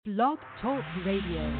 Blog Talk Radio.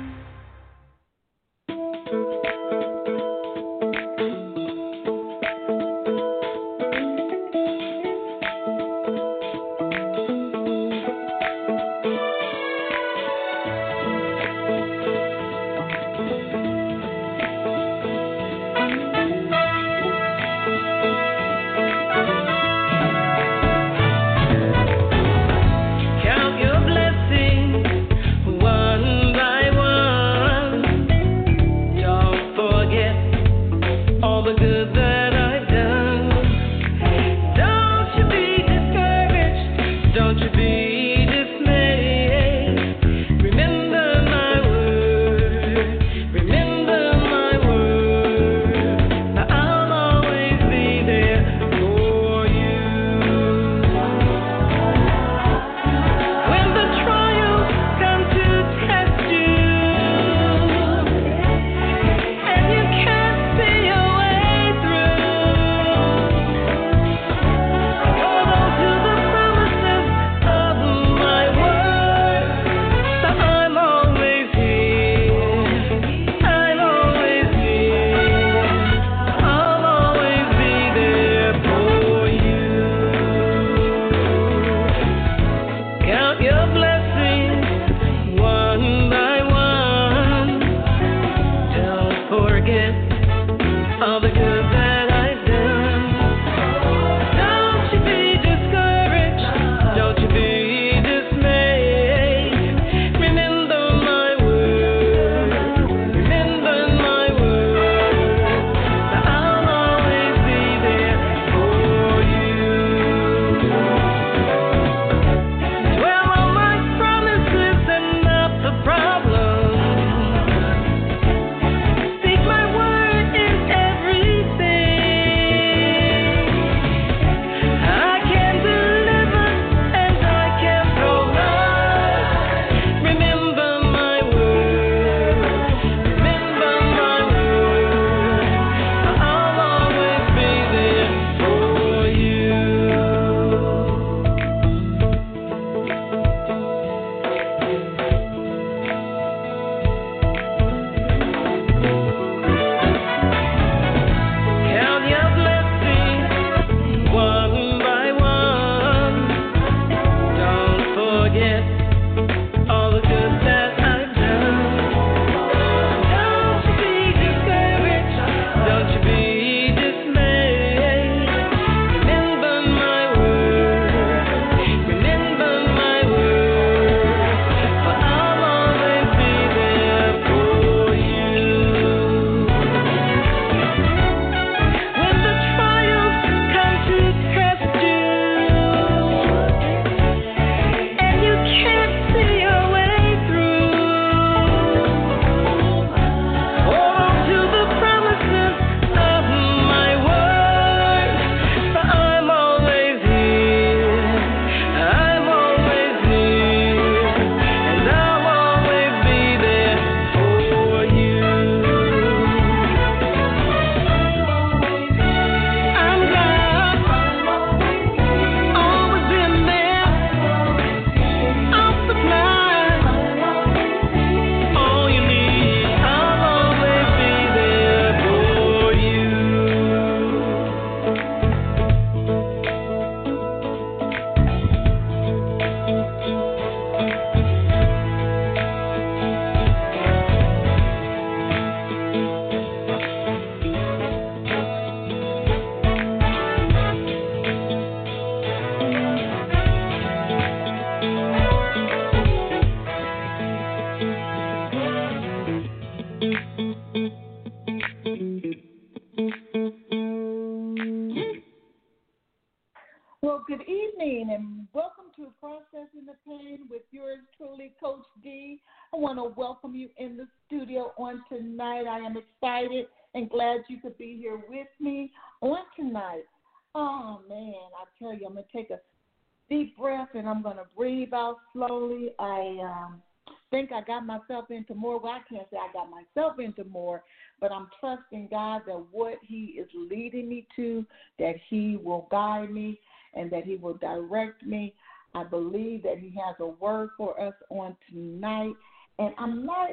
Well, good evening and welcome to Processing the Pain with yours truly, Coach D. I want to welcome you in the studio on tonight. I am excited and glad you could be here with me on tonight. Oh, man, I tell you, I'm going to take a deep breath and I'm going to breathe out slowly. I think I got myself into more. Well, I can't say I got myself into more, but I'm trusting God that what he is leading me to, that he will guide me and that he will direct me. I believe that he has a word for us on tonight. And I'm not,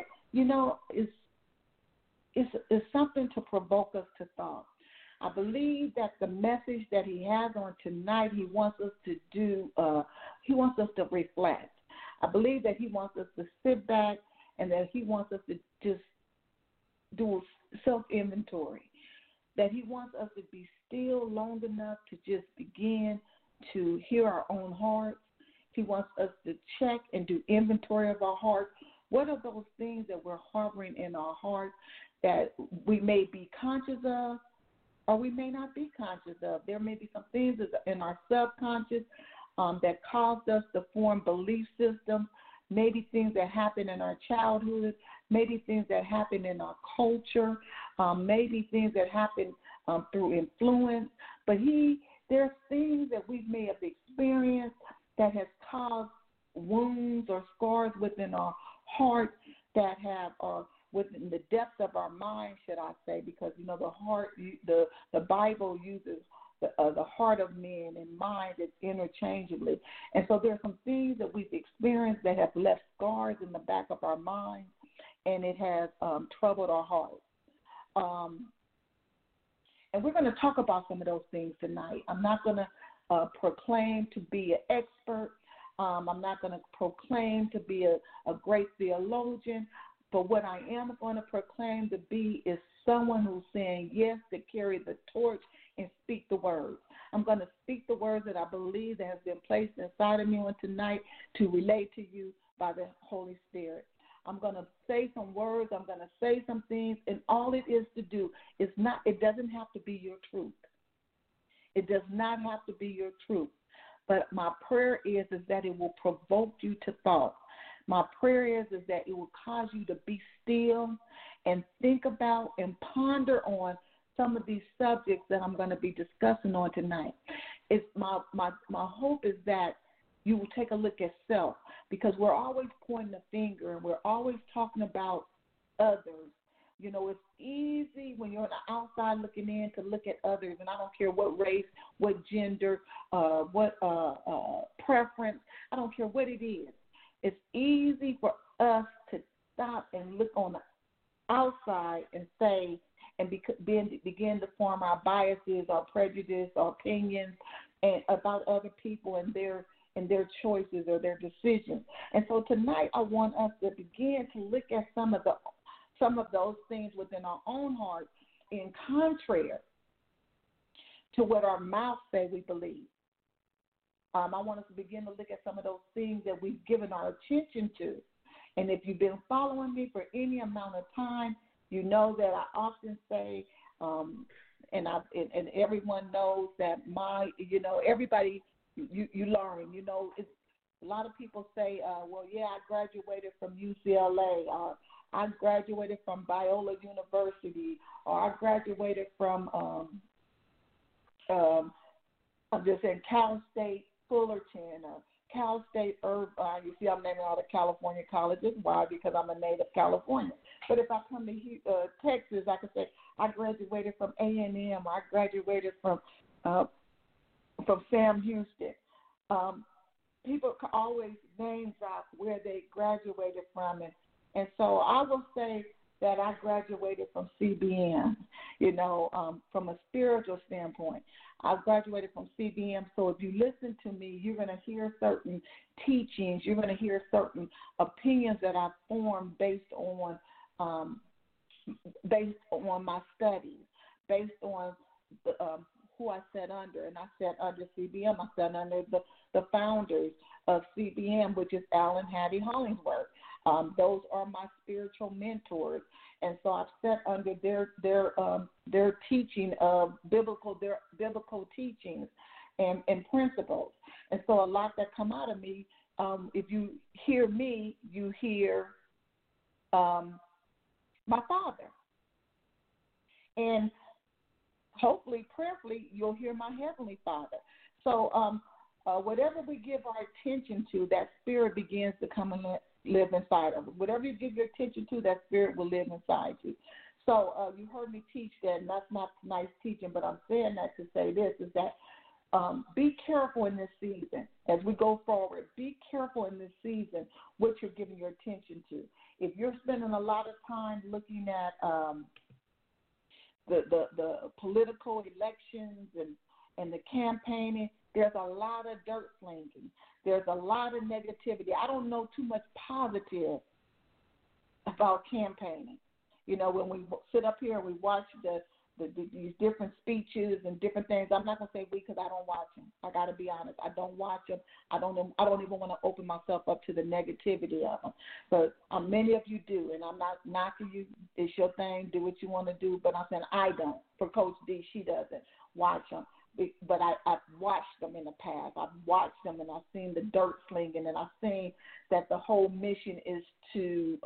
it's something to provoke us to thought. I believe that the message that he has on tonight, he wants us to do, he wants us to reflect. I believe that he wants us to sit back and that he wants us to just do self-inventory, that he wants us to be still long enough to just begin to hear our own hearts. He wants us to check and do inventory of our hearts. What are those things that we're harboring in our hearts that we may be conscious of or we may not be conscious of? There may be some things in our subconscious that caused us to form belief systems, maybe things that happened in our childhood, maybe things that happened in our culture, maybe things that happened through influence. But there's things that we may have experienced that has caused wounds or scars within our heart that have, within the depths of our mind, should I say, because, the heart, the Bible uses the heart of men and mind interchangeably. And so there are some things that we've experienced that have left scars in the back of our mind, and it has troubled our hearts. And we're going to talk about some of those things tonight. I'm not going to proclaim to be an expert. I'm not going to proclaim to be a great theologian. But what I am going to proclaim to be is someone who's saying yes to carry the torch and speak the words. I'm going to speak the words that I believe that has been placed inside of me on tonight to relate to you by the Holy Spirit. I'm going to say some words. I'm going to say some things, and all it is to do is not. It doesn't have to be your truth. It does not have to be your truth. But my prayer is that it will provoke you to thought. My prayer is that it will cause you to be still and think about and ponder on some of these subjects that I'm going to be discussing on tonight. It's my hope is that you will take a look at self, because we're always pointing a finger and we're always talking about others. It's easy when you're on the outside looking in to look at others, and I don't care what race, what gender, what preference, I don't care what it is. It's easy for us to stop and look on the outside and say, and begin to form our biases, our prejudice, our opinions, and about other people and their choices or their decisions. And so tonight I want us to begin to look at some of those things within our own hearts in contrary to what our mouths say we believe. I want us to begin to look at some of those things that we've given our attention to. And if you've been following me for any amount of time, you know that I often say, and everyone knows that everybody, you learn. It's, a lot of people say, I graduated from UCLA, or I graduated from Biola University, or I graduated from, I'm just saying, Cal State Fullerton, or Cal State Irvine. You see, I'm naming all the California colleges. Why? Because I'm a native Californian. But if I come to Texas, I can say I graduated from A&M, or I graduated from Sam Houston. People always name drop where they graduated from, and so I will say that I graduated from CBM, from a spiritual standpoint. I graduated from CBM, so if you listen to me, you're going to hear certain teachings, you're going to hear certain opinions that I've formed based on my studies, based on who I sat under, and I sat under CBM. I sat under the founders of CBM, which is Alan Hattie Hollingsworth. Those are my spiritual mentors, and so I've sat under their teaching of biblical teachings and principles. And so a lot that come out of me, if you hear me, you hear my Father, and hopefully, prayerfully, you'll hear my Heavenly Father. So whatever we give our attention to, that spirit begins to come and live inside of us. Whatever you give your attention to, that spirit will live inside you. So you heard me teach that, and that's not nice teaching, but I'm saying that to say this, is that Be careful in this season as we go forward. Be careful in this season what you're giving your attention to. If you're spending a lot of time looking at the political elections and the campaigning, there's a lot of dirt slinging. There's a lot of negativity. I don't know too much positive about campaigning. When we sit up here and we watch these different speeches and different things, I'm not going to say we because I don't watch them. I got to be honest. I don't watch them. I don't even want to open myself up to the negativity of them. But many of you do, and I'm not knocking you. It's your thing. Do what you want to do. But I'm saying I don't. For Coach D, she doesn't watch them. But I've watched them in the past. I've watched them, and I've seen the dirt slinging, and I've seen that the whole mission is to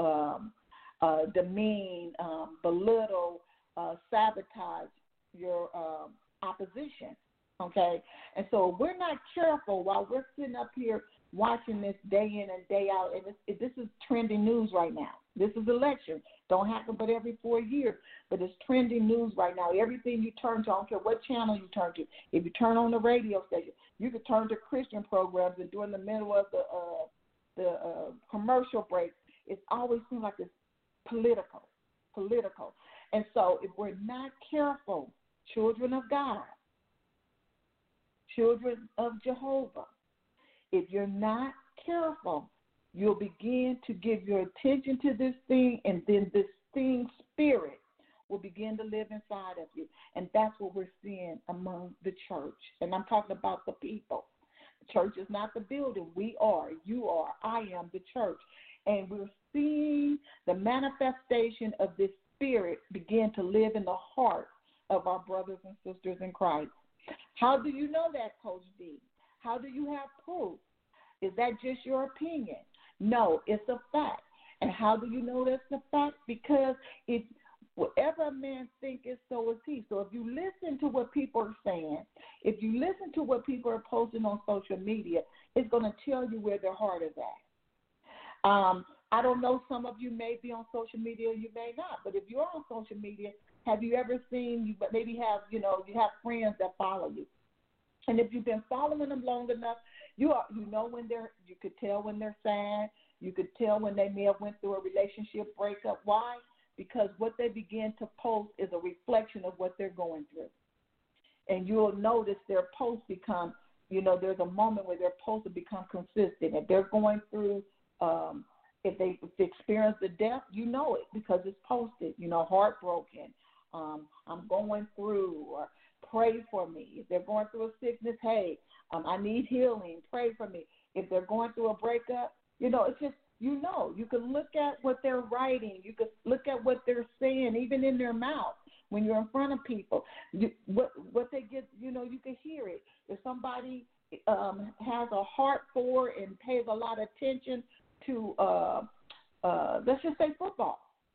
demean, belittle, sabotage your opposition, okay? And so we're not careful while we're sitting up here watching this day in and day out, and this is trending news right now. This is election. Don't happen but every 4 years, but it's trending news right now. Everything you turn to, I don't care what channel you turn to. If you turn on the radio station, you could turn to Christian programs, and during the middle of the commercial break, it always seems like it's political. And so if we're not careful, children of God, children of Jehovah, if you're not careful, you'll begin to give your attention to this thing, and then this thing spirit will begin to live inside of you. And that's what we're seeing among the church. And I'm talking about the people. The church is not the building. We are, you are, I am the church. And we're seeing the manifestation of this spirit begin to live in the heart of our brothers and sisters in Christ. How do you know that, Coach D? How do you have proof? Is that just your opinion? No, it's a fact. And how do you know that's a fact? Because it's whatever a man thinketh, so is he. So if you listen to what people are saying, if you listen to what people are posting on social media, it's going to tell you where their heart is at. I don't know, some of you may be on social media, you may not. But if you're on social media, have you ever seen, you maybe have, you have friends that follow you. And if you've been following them long enough, you know when you could tell when they're sad. You could tell when they may have went through a relationship breakup. Why? Because what they begin to post is a reflection of what they're going through. And you'll notice their posts become, there's a moment where their posts will become consistent. If they're going through, if they experience the death, you know it because it's posted, heartbroken, I'm going through, or pray for me. If they're going through a sickness, hey, I need healing, pray for me. If they're going through a breakup, it's just, you can look at what they're writing. You can look at what they're saying, even in their mouth when you're in front of people. What they get, you can hear it. If somebody has a heart for and pays a lot of attention to, let's just say football,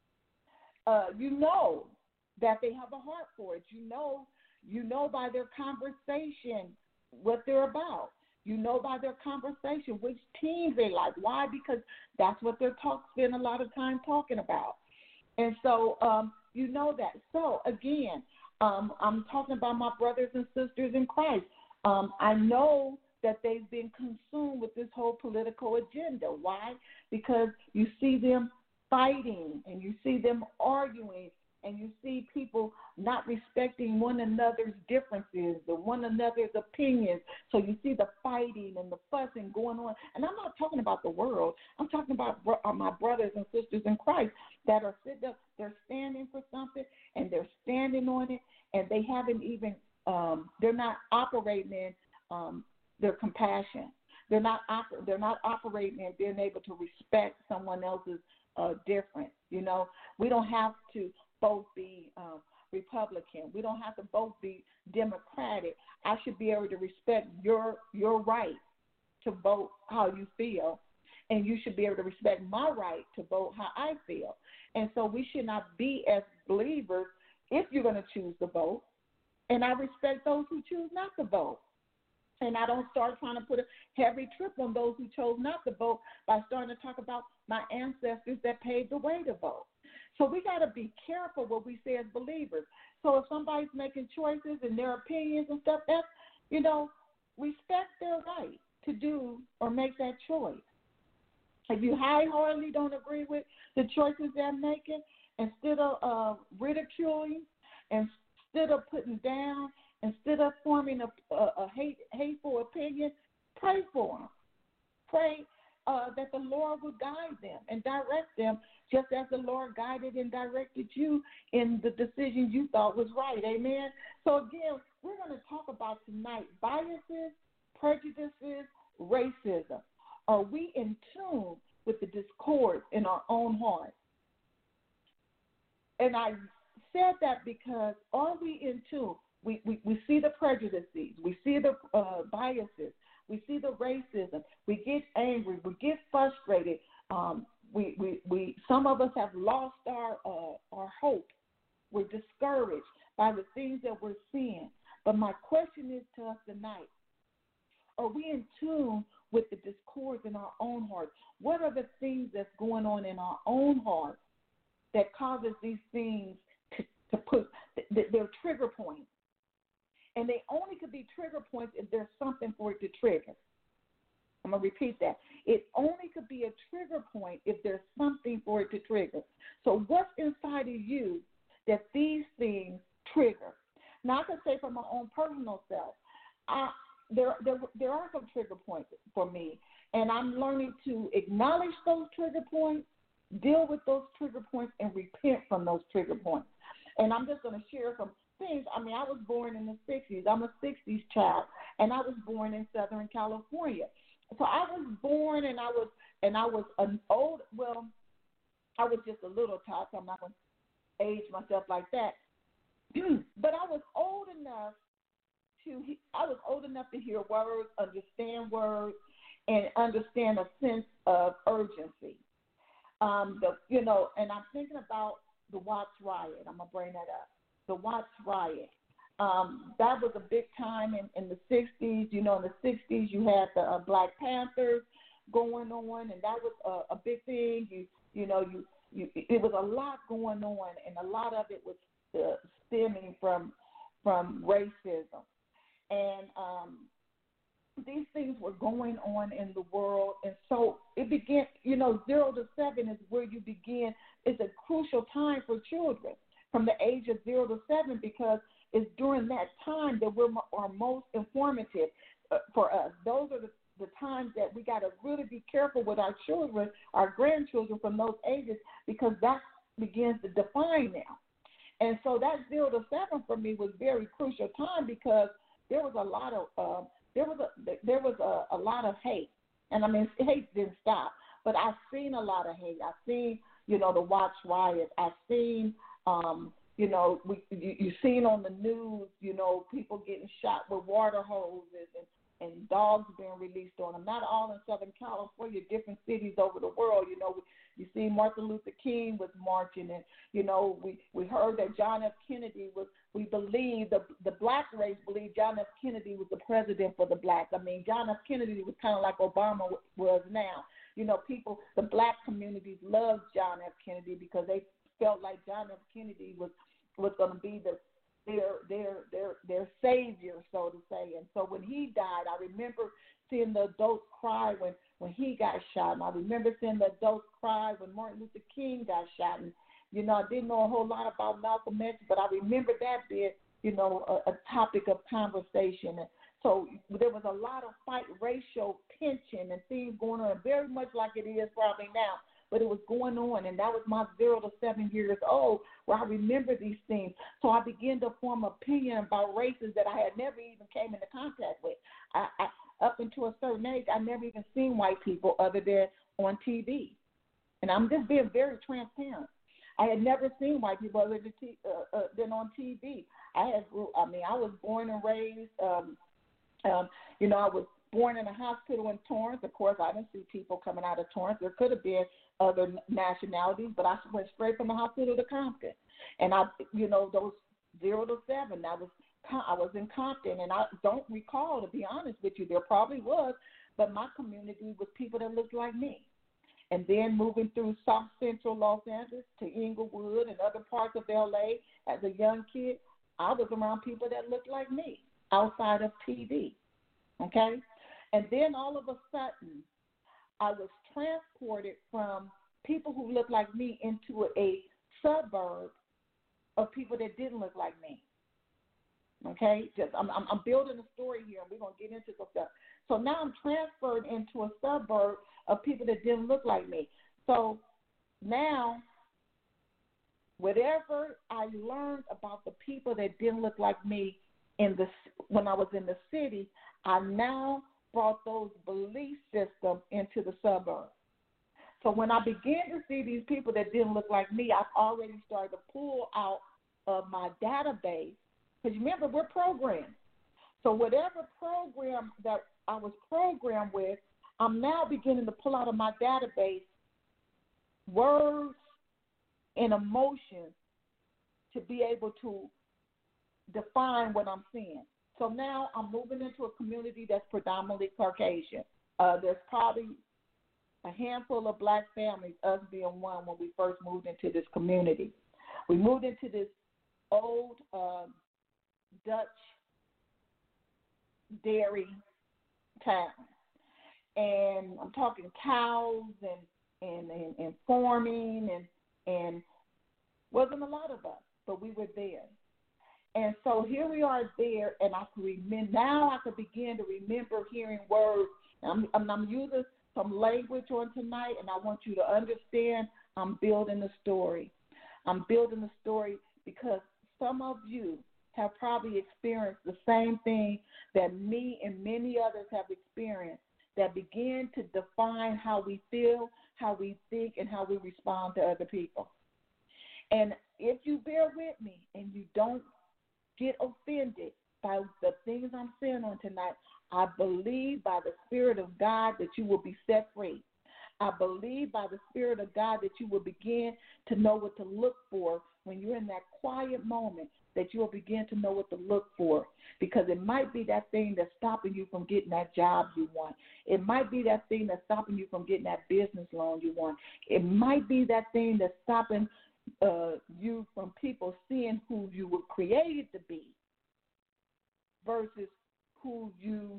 you know that they have a heart for it. You know by their conversation what they're about. You know by their conversation which teams they like. Why? Because that's what they're spend a lot of time talking about. And so you know that. So, again, I'm talking about my brothers and sisters in Christ. I know that they've been consumed with this whole political agenda. Why? Because you see them fighting and you see them arguing and you see people not respecting one another's differences or one another's opinions. So you see the fighting and the fussing going on. And I'm not talking about the world. I'm talking about my brothers and sisters in Christ that are sitting up, they're standing for something and they're standing on it, and they haven't even, they're not operating in their compassion. They're not operating in being able to respect someone else's difference. We don't have to both be Republican. We don't have to both be Democratic. I should be able to respect your right to vote how you feel, and you should be able to respect my right to vote how I feel. And so we should not be, as believers, if you're going to choose to vote, and I respect those who choose not to vote. And I don't start trying to put a heavy trip on those who chose not to vote by starting to talk about my ancestors that paved the way to vote. So we got to be careful what we say as believers. So if somebody's making choices and their opinions and stuff, You know, respect their right to do or make that choice. If you high-heartedly don't agree with the choices they're making, instead of ridiculing, instead of putting down, instead of forming a hateful opinion, pray for them. Pray that the Lord will guide them and direct them, just as the Lord guided and directed you in the decisions you thought was right. Amen. So again, we're going to talk about tonight biases, prejudices, racism. Are we in tune with the discord in our own heart? And I said that because are we in tune? We see the prejudices, we see the biases, we see the racism. We get angry, we get frustrated. We some of us have lost our hope. We're discouraged by the things that we're seeing. But my question is to us tonight: are we in tune with the discords in our own hearts? What are the things that's going on in our own hearts that causes these things to put their trigger points? And they only could be trigger points if there's something for it to trigger. I'm going to repeat that. It only could be a trigger point if there's something for it to trigger. So what's inside of you that these things trigger? Now, I can say from my own personal self, there are some trigger points for me, and I'm learning to acknowledge those trigger points, deal with those trigger points, and repent from those trigger points. And I'm just going to share some things. I mean, I was born in the 60s. I'm a 60s child, and I was born in Southern California. So I was born, and I was an old. Well, I was just a little child, so I'm not going to age myself like that. But I was old enough to hear words, understand words, and understand a sense of urgency. And I'm thinking about the Watts riot. I'm gonna bring that up. The Watts riot. That was a big time in the 60s. You know, in the 60s, you had the Black Panthers going on, and that was a big thing. It was a lot going on, and a lot of it was stemming from racism. And these things were going on in the world. And so it began, 0 to 7 is where you begin. It's a crucial time for children from the age of 0 to 7 because it's during that time that we are most informative for us. Those are the times that we got to really be careful with our children, our grandchildren from those ages, because that begins to define them. And so that 0 to 7 for me was very crucial time because there was a lot of a lot of hate, and I mean hate didn't stop. But I've seen a lot of hate. I've seen the Watts riot. I've seen you've seen on the news people getting shot with water hoses and dogs being released on them. Not all in Southern California, different cities over the world. You see Martin Luther King was marching, and we heard that John F. Kennedy was. We believe the black race believed John F. Kennedy was the president for the blacks. I mean, John F. Kennedy was kind of like Obama was now. People, the black communities loved John F. Kennedy because they felt like John F. Kennedy was going to be their savior, so to say. And so when he died, I remember seeing the adults cry when he got shot. And I remember seeing the adults cry when Martin Luther King got shot. And, I didn't know a whole lot about Malcolm X, but I remember that being, a topic of conversation. And so there was a lot of racial tension and things going on, very much like it is probably now. But it was going on, and that was my 0 to 7 years old where I remember these things. So I began to form opinion about races that I had never even came into contact with. I up until a certain age, I never even seen white people other than on TV. And I'm just being very transparent. I had never seen white people other than on TV. I was born and raised, I was born in a hospital in Torrance. Of course, I didn't see people coming out of Torrance. There could have been other nationalities, but I went straight from the hospital to Compton. And those 0 to 7, I was in Compton, and I don't recall, to be honest with you, there probably was, but my community was people that looked like me. And then moving through South Central Los Angeles to Inglewood and other parts of L.A. as a young kid, I was around people that looked like me. outside of TV, okay? And then all of a sudden, I was transported from people who looked like me into a suburb of people that didn't look like me. Okay, I'm building a story here, and we're gonna get into some stuff. So now I'm transferred into a suburb of people that didn't look like me. So now, whatever I learned about the people that didn't look like me when I was in the city, I now brought those belief systems into the suburb. So when I began to see these people that didn't look like me, I've already started to pull out of my database. Because remember, we're programmed. So whatever program that I was programmed with, I'm now beginning to pull out of my database words and emotions to be able to define what I'm seeing. So now I'm moving into a community that's predominantly Caucasian. There's probably a handful of black families, us being one, when we first moved into this community. We moved into this old Dutch dairy town, and I'm talking cows and farming and wasn't a lot of us, but we were there. And so here we are there, and I can remember now. I can begin to remember hearing words. I'm using some language on tonight, and I want you to understand. I'm building a story. I'm building a story because some of you have probably experienced the same thing that me and many others have experienced, that begin to define how we feel, how we think, and how we respond to other people. And if you bear with me and you don't get offended by the things I'm saying on tonight, I believe by the Spirit of God that you will be set free. I believe by the Spirit of God that you will begin to know what to look for when you're in that quiet moment, that you will begin to know what to look for, because it might be that thing that's stopping you from getting that job you want. It might be that thing that's stopping you from getting that business loan you want. It might be that thing that's stopping you from people seeing who you were created to be versus who you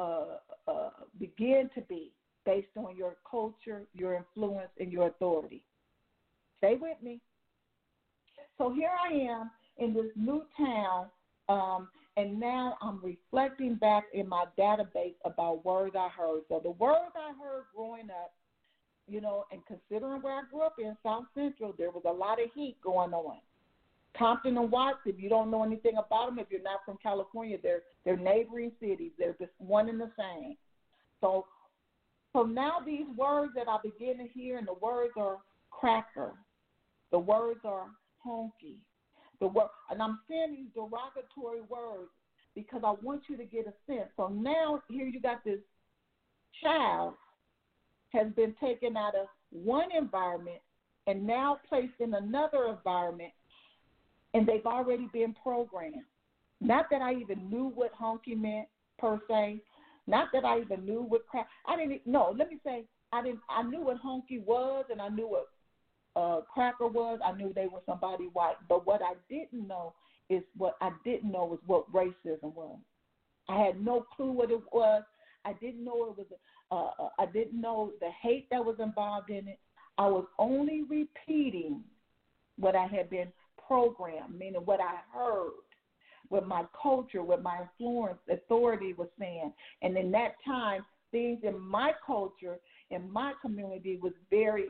begin to be based on your culture, your influence, and your authority. Stay with me. So here I am in this new town, and now I'm reflecting back in my database about words I heard. So the words I heard growing up, and considering where I grew up in South Central, there was a lot of heat going on. Compton and Watts, if you don't know anything about them, if you're not from California, they're neighboring cities. They're just one and the same. So now these words that I begin to hear, and the words are cracker. The words are honky. And I'm saying these derogatory words because I want you to get a sense. So now here you got this child has been taken out of one environment and now placed in another environment, and they've already been programmed. Not that I even knew what honky meant per se. Not that I even knew what crack. I knew what honky was, and I knew what cracker was. I knew they were somebody white. But what I didn't know was what racism was. I had no clue what it was. I didn't know it was. I didn't know the hate that was involved in it. I was only repeating what I had been programmed, meaning what I heard, what my culture, what my influence, authority was saying. And in that time, things in my culture, in my community, was very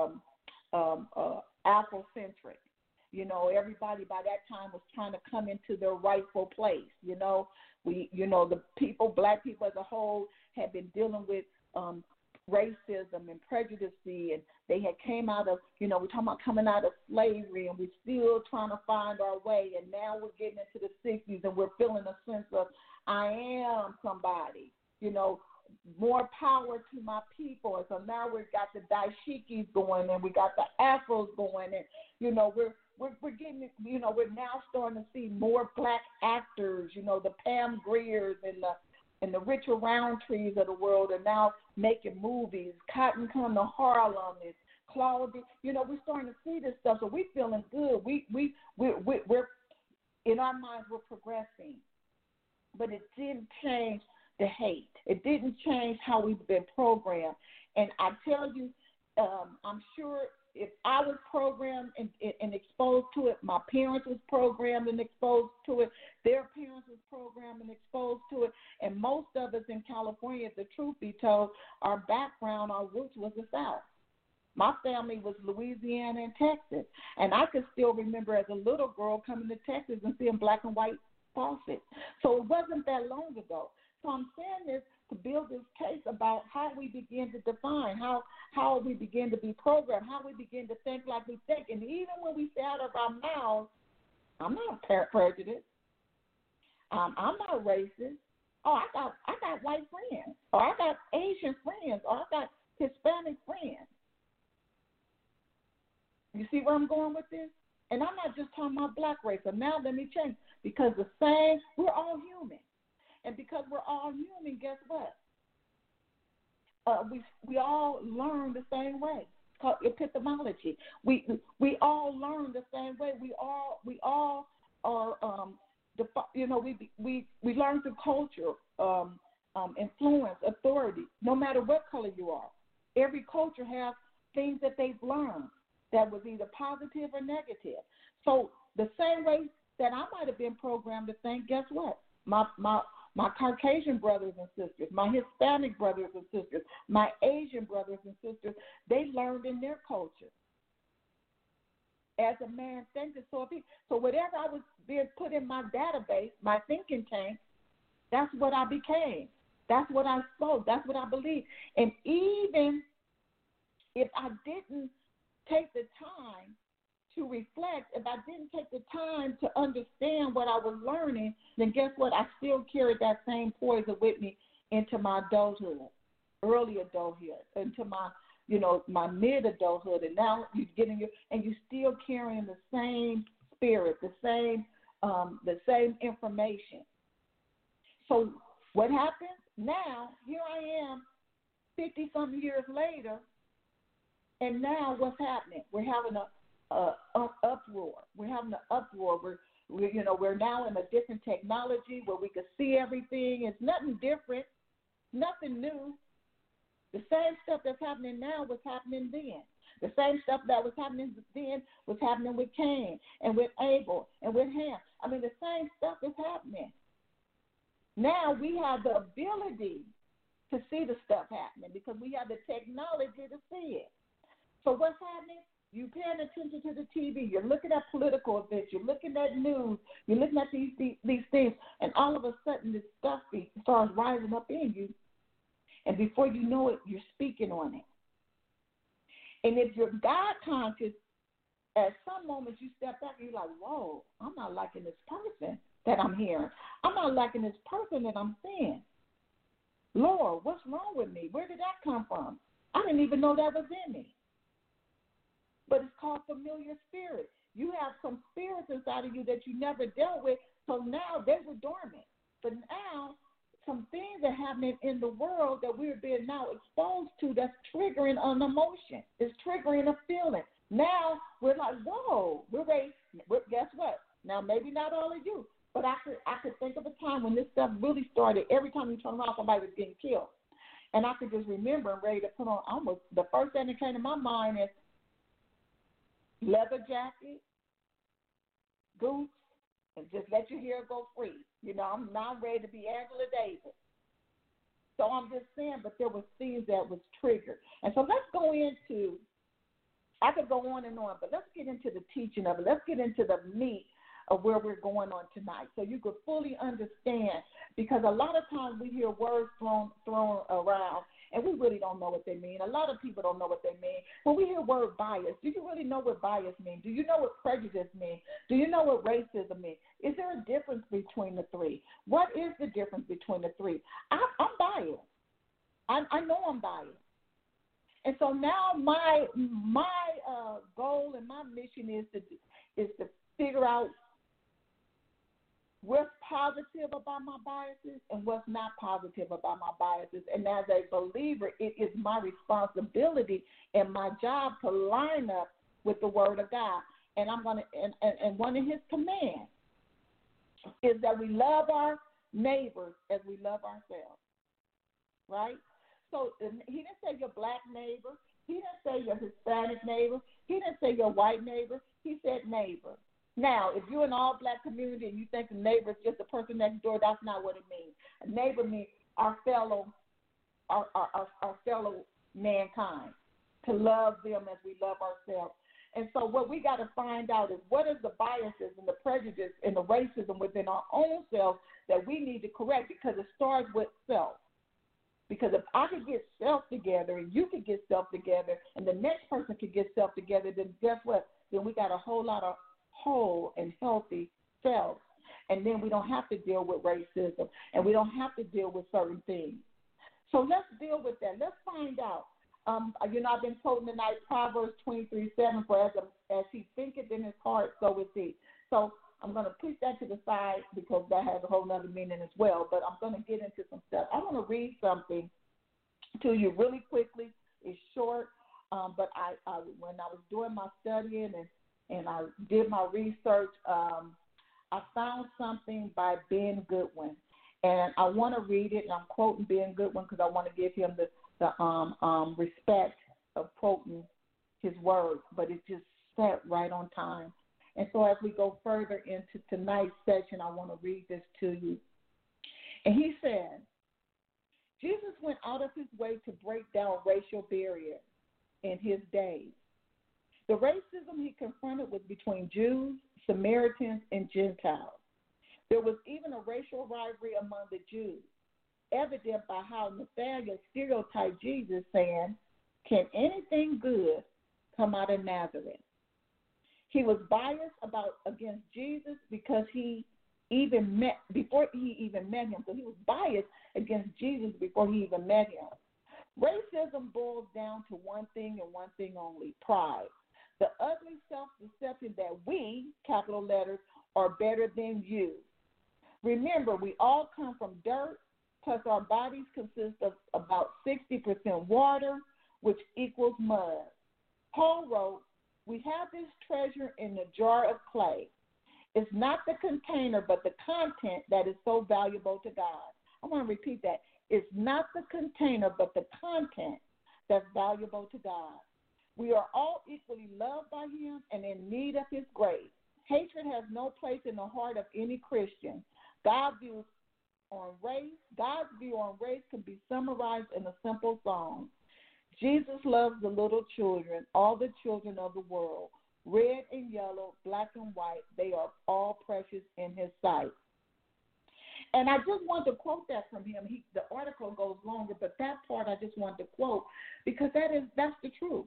Afrocentric. Everybody by that time was trying to come into their rightful place. The people, black people as a whole, had been dealing with racism and prejudice, and they had came out of, we're talking about coming out of slavery, and we're still trying to find our way, and now we're getting into the 60s, and we're feeling a sense of, I am somebody, more power to my people. And so now we've got the dashikis going, and we got the afros going, and, we're getting, we're now starting to see more black actors, the Pam Griers and the Richard Roundtrees of the world are now making movies. Cotton Come to Harlem is Claudia. We're starting to see this stuff, so we're feeling good. We're in our minds, we're progressing. but it didn't change the hate. It didn't change how we've been programmed. And I tell you, I'm sure if I was programmed and exposed to it, my parents was programmed and exposed to it, their parents was programmed and exposed to it, and most of us in California, if the truth be told, our background, our roots was the South. My family was Louisiana and Texas, and I could still remember as a little girl coming to Texas and seeing black and white faucets. So it wasn't that long ago. So I'm saying this to build this case about how we begin to define, how we begin to be programmed, how we begin to think like we think. And even when we say out of our mouths, I'm not prejudiced. I'm not racist. Oh, I got white friends, or I got Asian friends, or I got Hispanic friends. You see where I'm going with this? And I'm not just talking about black race. So now let me change, because we're all human. And because we're all human, guess what? We all learn the same way. It's called epistemology. We all learn the same way. We all are we learn through culture, influence, authority. No matter what color you are, every culture has things that they've learned that was either positive or negative. So the same way that I might have been programmed to think, guess what? My Caucasian brothers and sisters, my Hispanic brothers and sisters, my Asian brothers and sisters, they learned in their culture. As a man thinking, so whatever I was being put in my database, my thinking tank, that's what I became. That's what I spoke. That's what I believed. And even if I didn't take the time to reflect, if I didn't take the time to understand what I was learning, then guess what? I still carried that same poison with me into my adulthood, early adulthood, into my mid adulthood, and now you get in and you're still carrying the same spirit, the same information. So what happens now? Here I am, 50-something years later, and now what's happening? We're having an uproar. We're having an uproar. We're now in a different technology where we can see everything. It's nothing different, nothing new. The same stuff that's happening now was happening then. The same stuff that was happening then was happening with Cain and with Abel and with Ham. I mean, the same stuff is happening. Now we have the ability to see the stuff happening because we have the technology to see it. So what's happening? You're paying attention to the TV. You're looking at political events. You're looking at news. You're looking at these things, and all of a sudden this stuff starts rising up in you, and before you know it, you're speaking on it. And if you're God conscious, at some moments you step back and you're like, whoa, I'm not liking this person that I'm hearing. I'm not liking this person that I'm seeing. Lord, what's wrong with me? Where did that come from? I didn't even know that was in me. But it's called familiar spirit. You have some spirits inside of you that you never dealt with, so now they were dormant. But now, some things are happening in the world that we're being now exposed to that's triggering an emotion. It's triggering a feeling. Now, we're like, whoa, we're ready. Guess what? Now, maybe not all of you, but I could think of a time when this stuff really started. Every time you turn around, somebody was getting killed. And I could just remember and ready to put on almost the first thing that came to my mind is leather jacket, boots, and just let your hair go free. I'm now ready to be Angela Davis. So I'm just saying, but there was things that was triggered. And so let's go into, I could go on and on, but let's get into the teaching of it. Let's get into the meat of where we're going on tonight so you could fully understand, because a lot of times we hear words thrown around and we really don't know what they mean. A lot of people don't know what they mean. When we hear the word bias, do you really know what bias means? Do you know what prejudice means? Do you know what racism means? Is there a difference between the three? What is the difference between the three? I'm biased. I know I'm biased. And so now my goal and my mission is to figure out what's positive about my biases and what's not positive about my biases. And as a believer, it is my responsibility and my job to line up with the Word of God. And I'm going to, and one of His commands is that we love our neighbors as we love ourselves, right? So he didn't say your black neighbor. He didn't say your Hispanic neighbor. He didn't say your white neighbor. He said neighbor. Now, if you're in an all-black community and you think a neighbor is just the person next door, that's not what it means. A neighbor means our fellow mankind, to love them as we love ourselves. And so what we got to find out is what is the biases and the prejudice and the racism within our own selves that we need to correct, because it starts with self. Because if I could get self together and you could get self together and the next person could get self together, then guess what? Then we got a whole lot of whole and healthy selves. And then we don't have to deal with racism and we don't have to deal with certain things. So let's deal with that. Let's find out. I've been quoting tonight Proverbs 23:7, for as he thinketh in his heart, so is he. So I'm going to push that to the side because that has a whole other meaning as well. But I'm going to get into some stuff. I want to read something to you really quickly. It's short, but I when I was doing my studying and I did my research, I found something by Ben Goodwin. And I want to read it, and I'm quoting Ben Goodwin because I want to give him the respect of quoting his words, but it just sat right on time. And so as we go further into tonight's session, I want to read this to you. And he said, Jesus went out of his way to break down racial barriers in his days. The racism he confronted was between Jews, Samaritans, and Gentiles. There was even a racial rivalry among the Jews, evident by how Nathanael stereotyped Jesus, saying, "Can anything good come out of Nazareth?" He was biased against Jesus because before he even met him. So he was biased against Jesus before he even met him. Racism boils down to one thing and one thing only: pride. The ugly self-deception that we, capital letters, are better than you. Remember, we all come from dirt, plus our bodies consist of about 60% water, which equals mud. Paul wrote, "We have this treasure in a jar of clay. It's not the container, but the content that is so valuable to God." I want to repeat that. It's not the container, but the content that's valuable to God. We are all equally loved by him and in need of his grace. Hatred has no place in the heart of any Christian. God's view on race can be summarized in a simple song. Jesus loves the little children, all the children of the world. Red and yellow, black and white, they are all precious in his sight. And I just want to quote that from him. The article goes longer, but that part I just wanted to quote because that's the truth.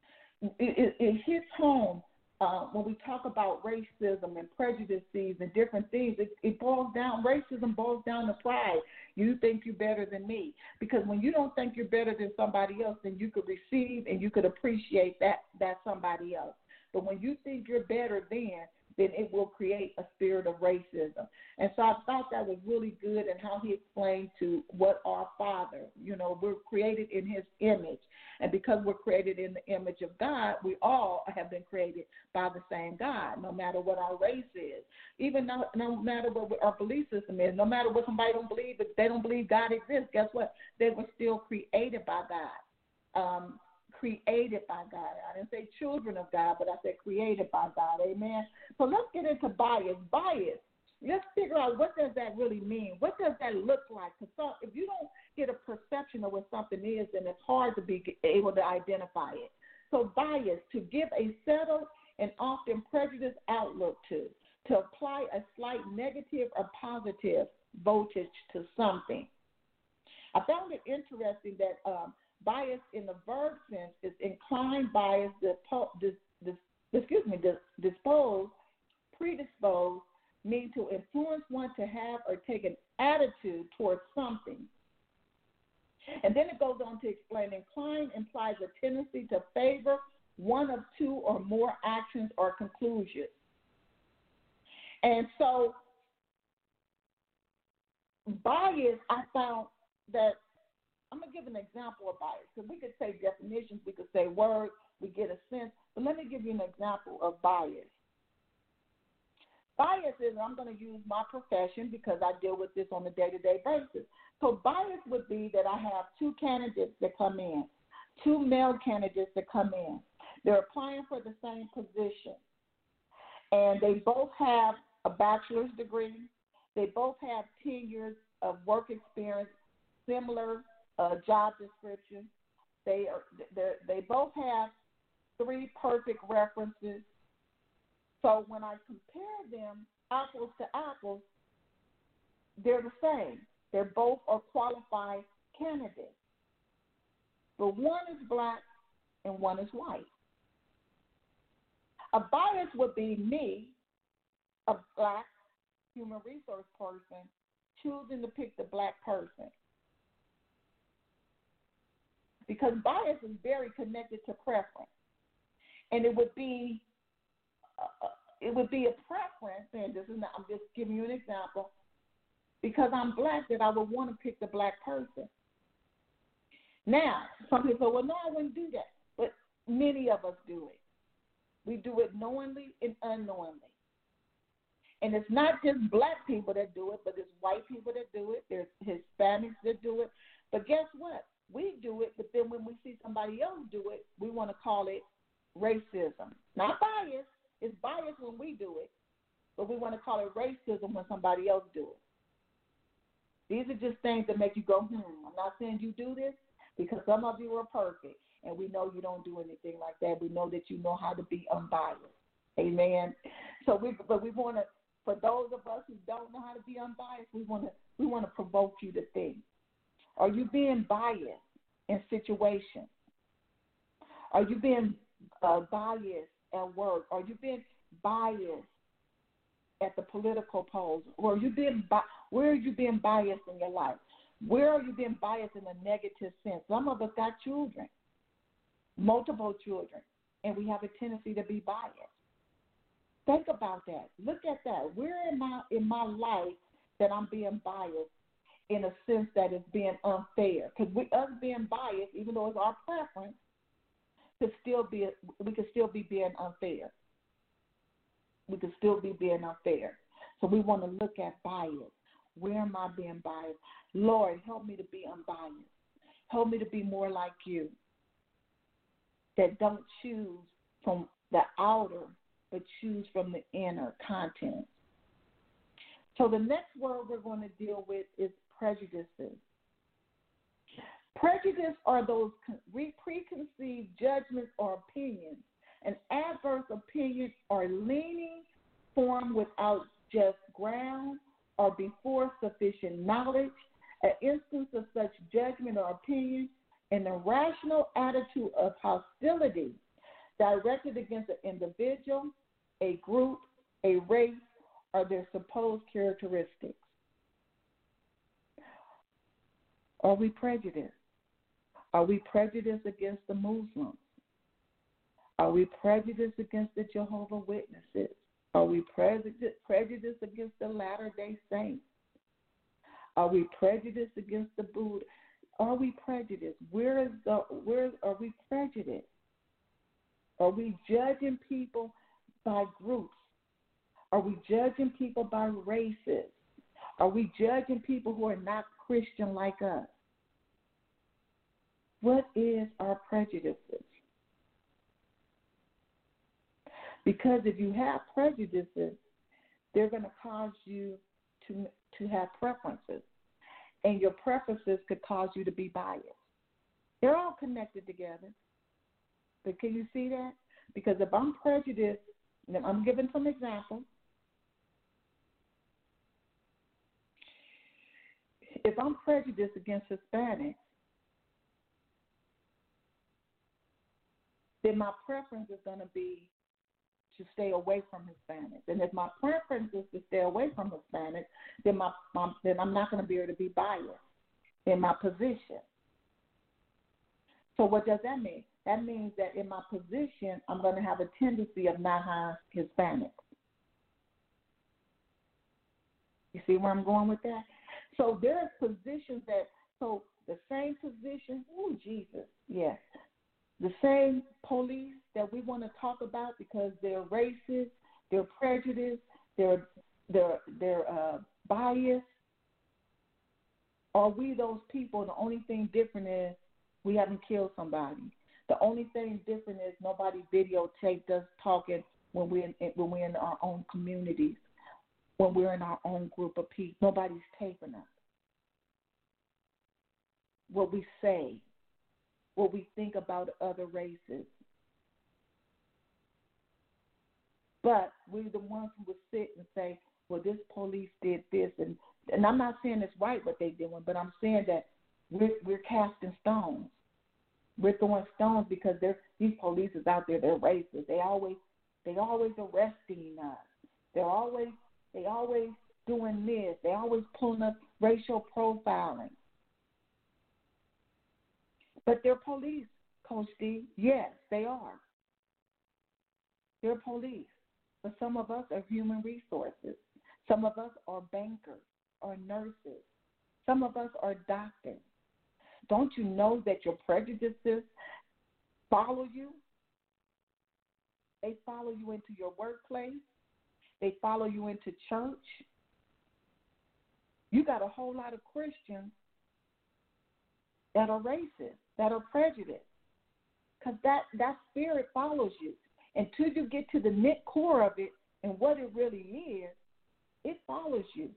It hits home when we talk about racism and prejudices and different things. Racism boils down to pride. You think you're better than me. Because when you don't think you're better than somebody else, then you could receive and you could appreciate that somebody else. But when you think you're better then it will create a spirit of racism. And so I thought that was really good in how he explained to what our Father, we're created in his image. And because we're created in the image of God, we all have been created by the same God, no matter what our race is. Even no matter what our belief system is, no matter what somebody don't believe, if they don't believe God exists, guess what? They were still created by God. Created by God. I didn't say children of God, but I said created by God. Amen. So let's get into bias. Bias. Let's figure out what does that really mean. What does that look like? Because if you don't get a perception of what something is, then it's hard to be able to identify it. So bias, to give a settled and often prejudiced outlook to apply a slight negative or positive voltage to something. I found it interesting that bias in the verb sense is inclined, bias, disposed, predisposed, mean to influence one to have or take an attitude towards something. And then it goes on to explain incline implies a tendency to favor one of two or more actions or conclusions. And so bias, I found that I'm going to give an example of bias. Because we could say definitions, we could say words, we get a sense. But let me give you an example of bias. Bias is, I'm going to use my profession because I deal with this on a day-to-day basis. So bias would be that I have two candidates that come in, two male candidates that come in. They're applying for the same position, and they both have a bachelor's degree. They both have 10 years of work experience, similar job description. They both have 3 perfect references. So when I compare them apples to apples, they're the same. They're both are qualified candidates. But one is black and one is white. A bias would be me, a black human resource person, choosing to pick the black person. Because bias is very connected to preference. And it would be a preference, and this is not, I'm just giving you an example, because I'm black, that I would want to pick the black person. Now, some people say, well, no, I wouldn't do that. But many of us do it. We do it knowingly and unknowingly. And it's not just black people that do it, but it's white people that do it. There's Hispanics that do it. But guess what? We do it, but then when we see somebody else do it, we want to call it racism. Not bias. It's bias when we do it, but we want to call it racism when somebody else do it. These are just things that make you go, I'm not saying you do this, because some of you are perfect, and we know you don't do anything like that. We know that you know how to be unbiased. Amen. So we want to, for those of us who don't know how to be unbiased, we want to provoke you to think. Are you being biased in situations? Are you being biased at work? Are you being biased at the political polls? Or are you being where are you being biased in your life? Where are you being biased in a negative sense? Some of us got children, multiple children, and we have a tendency to be biased. Think about that. Look at that. Where am I in my life that I'm being biased in a sense that it's being unfair? Because us being biased, even though it's our preference, we could still be being unfair. We could still be being unfair. So we want to look at bias. Where am I being biased? Lord, help me to be unbiased. Help me to be more like you, that don't choose from the outer, but choose from the inner content. So the next word we're going to deal with is prejudices. Prejudice are those preconceived judgments or opinions. An adverse opinion or leaning formed without just ground or before sufficient knowledge. An instance of such judgment or opinion, an irrational attitude of hostility directed against an individual, a group, a race, or their supposed characteristics. Are we prejudiced? Are we prejudiced against the Muslims? Are we prejudiced against the Jehovah's Witnesses? Are we prejudiced against the Latter-day Saints? Are we prejudiced against the Buddha? Are we prejudiced? Where are we prejudiced? Are we judging people by groups? Are we judging people by races? Are we judging people who are not Christian like us? What is our prejudices? Because if you have prejudices, they're going to cause you to have preferences. And your preferences could cause you to be biased. They're all connected together. But can you see that? Because if I'm prejudiced, and I'm giving some examples. If I'm prejudiced against Hispanics, then my preference is going to be to stay away from Hispanics. And if my preference is to stay away from Hispanics, then then I'm not going to be able to be biased in my position. So what does that mean? That means that in my position, I'm going to have a tendency of not hiring Hispanics. You see where I'm going with that? So there are positions so the same position, Jesus, yes. The same police that we want to talk about because they're racist, they're prejudiced, they're biased? Are we those people? The only thing different is we haven't killed somebody. The only thing different is nobody videotaped us talking when we're in our own communities, when we're in our own group of people. Nobody's taping us. What we say, what we think about other races. But we're the ones who would sit and say, well, this police did this. And I'm not saying it's right what they're doing, but I'm saying that we're casting stones. We're throwing stones because these police is out there, they're racist. They always arresting us. They always doing this. They always pulling up racial profiling. But they're police, Coach D. Yes, they are. They're police. But some of us are human resources. Some of us are bankers or nurses. Some of us are doctors. Don't you know that your prejudices follow you? They follow you into your workplace. They follow you into church. You got a whole lot of Christians that are racist, that are prejudiced, because that spirit follows you. Until you get to the knit core of it and what it really is, it follows you.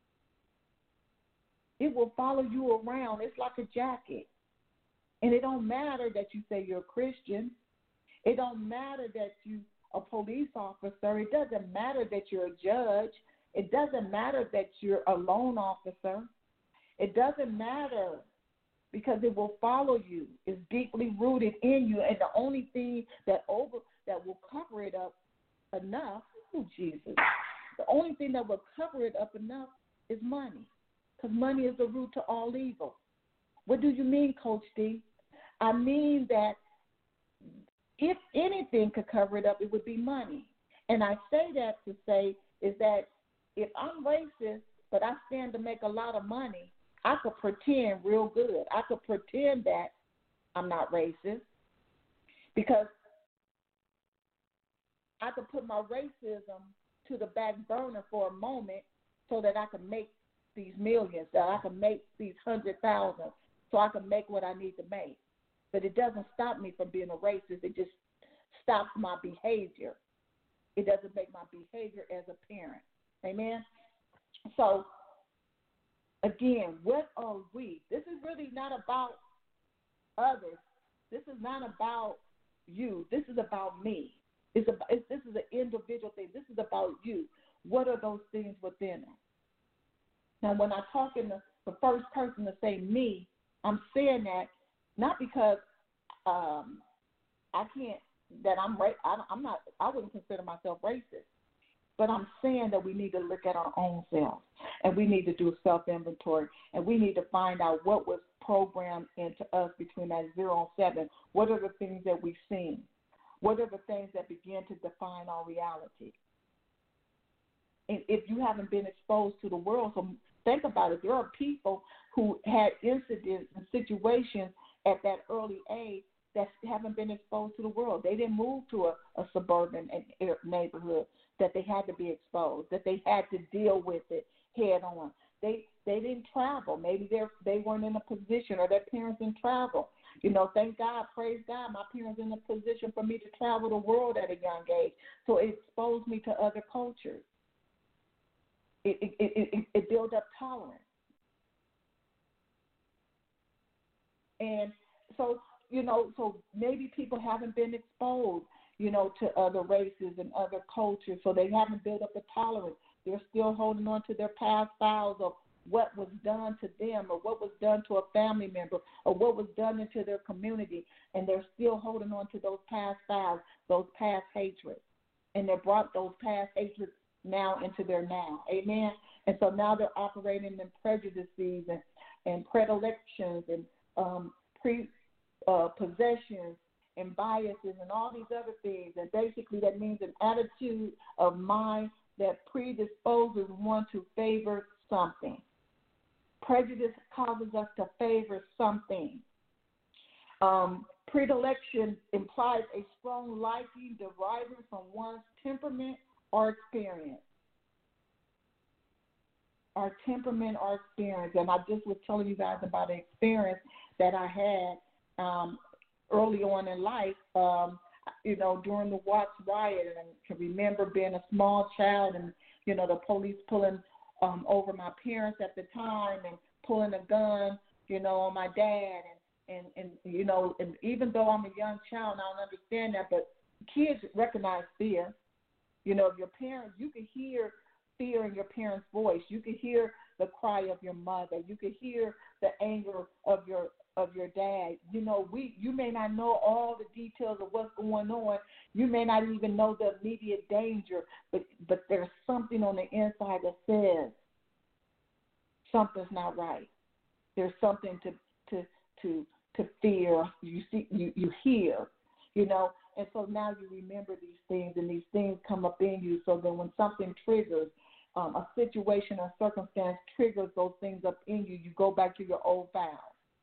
It will follow you around. It's like a jacket. And it don't matter that you say you're a Christian. It don't matter that you a police officer. It doesn't matter that you're a judge. It doesn't matter that you're a loan officer. It doesn't matter, because it will follow you. It's deeply rooted in you. And the only thing that will cover it up enough, oh Jesus, the only thing that will cover it up enough is money, because money is the root to all evil. What do you mean, Coach D? I mean that if anything could cover it up, it would be money. And I say that to say is that if I'm racist, but I stand to make a lot of money, I could pretend real good. I could pretend that I'm not racist, because I could put my racism to the back burner for a moment so that I can make these millions, that I can make these 100,000, so I can make what I need to make. But it doesn't stop me from being a racist. It just stops my behavior. It doesn't make my behavior as a parent. Amen? So, again, what are we? This is really not about others. This is not about you. This is about me. This is an individual thing. This is about you. What are those things within us? Now, when I talk in the first person to say me, I'm saying that not because I wouldn't consider myself racist, but I'm saying that we need to look at our own selves, and we need to do self-inventory, and we need to find out what was programmed into us between that 0 and 7. What are the things that we've seen? What are the things that begin to define our reality? And if you haven't been exposed to the world, so think about it. There are people who had incidents and situations at that early age that haven't been exposed to the world. They didn't move to a suburban neighborhood, that they had to be exposed, that they had to deal with it head on. They didn't travel. Maybe they weren't in a position, or their parents didn't travel. You know, thank God, praise God, my parents in a position for me to travel the world at a young age. So it exposed me to other cultures. It built up tolerance. And so, so maybe people haven't been exposed, to other races and other cultures, so they haven't built up the tolerance. They're still holding on to their past files of what was done to them, or what was done to a family member, or what was done into their community, and they're still holding on to those past files, those past hatreds. And they brought those past hatreds now into their now. Amen? And so now they're operating in prejudices and predilections and possessions and biases and all these other things. And basically that means an attitude of mind that predisposes one to favor something. Prejudice causes us to favor something. Predilection implies a strong liking deriving from one's temperament or experience. our temperament, our experience. And I just was telling you guys about an experience that I had early on in life, during the Watts riot. And I can remember being a small child and, the police pulling over my parents at the time and pulling a gun, on my dad. And even though I'm a young child, I don't understand that, but kids recognize fear. Of your parents, you can hear fear in your parents' voice. You can hear the cry of your mother. You can hear the anger of your dad. You may not know all the details of what's going on. You may not even know the immediate danger, but there's something on the inside that says something's not right. There's something to fear. You see, you hear, and so now you remember these things, and these things come up in you. So then when something triggers, a situation or circumstance triggers those things up in you, you go back to your old vows.